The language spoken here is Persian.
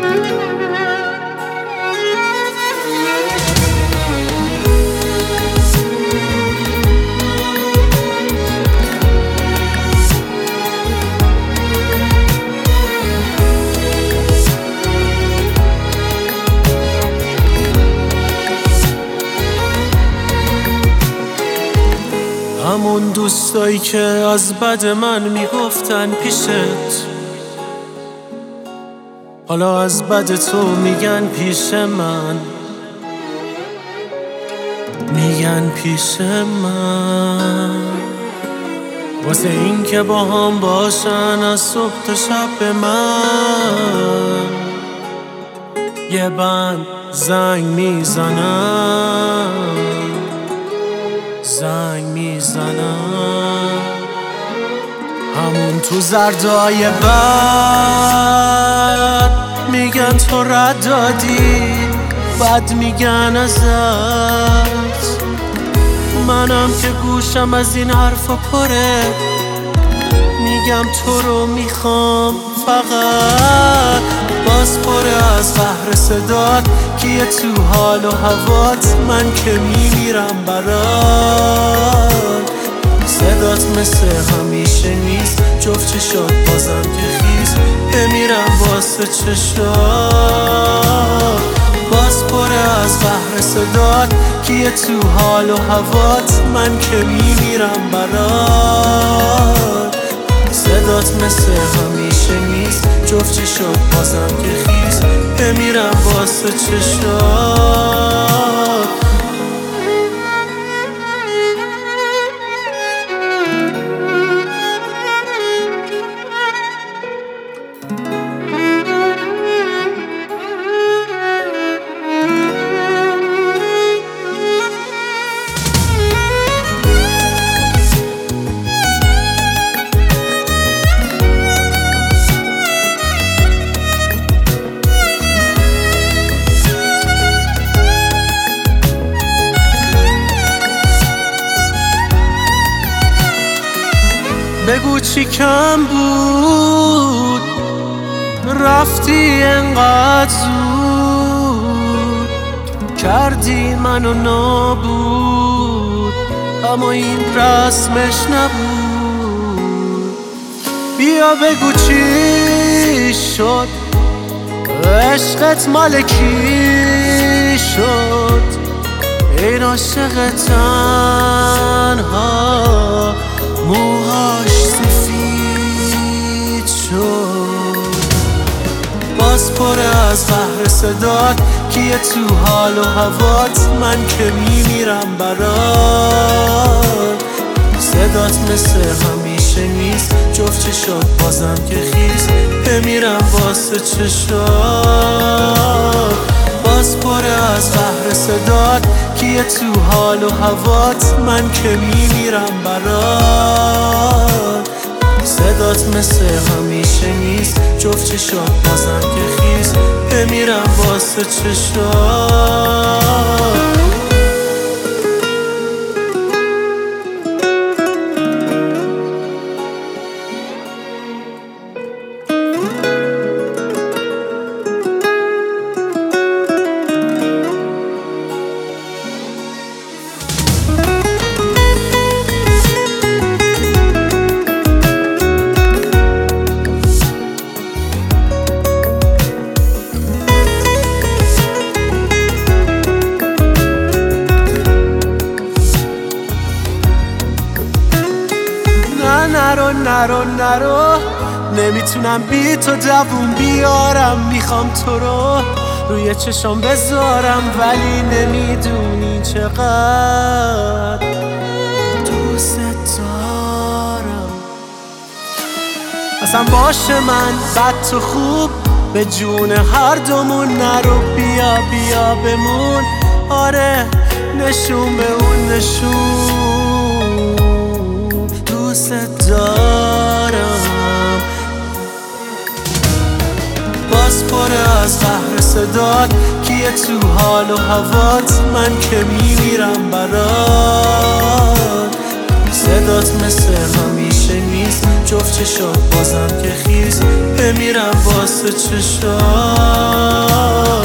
همون دوستایی که از بد من میگفتن پیشت، حالا از بد تو میگن پیش من، میگن پیش من. واسه این که با هم باشن از صبح تا شب به من یه بند زنگ میزنن، زنگ میزنن. همون تو زردای بد میگن تو رد دادی، بد میگن ازت. منم که گوشم از این حرفا پره، میگم تو رو میخوام فقط. باز پره از قهر صدات کیه تو حال و هوات، من که میمیرم برات. صدات مثل همیشه نیست، جفت چشات بازم که خیز، بمیرم واسه چشات. باز پره از قهر صدات کیه تو حال و هوات، من که میمیرم برات. صدات مثل همیشه نیست، جفت چشات بازم که خیز، بمیرم واسه چشات. بگو چی کم بود رفتی انقدر زود، کردی منو نابود، اما این رسمش نبود. بیا بگو چی شد، عشقت مال کی شد، این عاشق تنها موهاش سفید شد. باز پره از قهر صدات کیه تو حال و هوات، من که میمیرم برات. صدات مثل همیشه نیست، جفت چشات بازم که خیز، بمیرم واسه چشات. باز پره از قهر صدات کیه تو حال و هوات، من که میمیرم برات. صدات مثل همیشه نیست، جفت چشات بازم که خیز، بمیرم واسه چشات. نرو نمیتونم بی تو دووم بیارم، میخوام تو رو روی چشام بذارم، ولی نمیدونی چقدر دوست دارم. اصلا باشه من بد تو خوب، به جون هر دومون نرو، بیا بمون. آره نشون به اون نشون، دوست دارم. باز پره از قهر صدات کیه تو حال و هوات، من که میمیرم برات. صدات مثل همیشه نیست، جفت چشات بازم که خیز، بمیرم واسه چشات.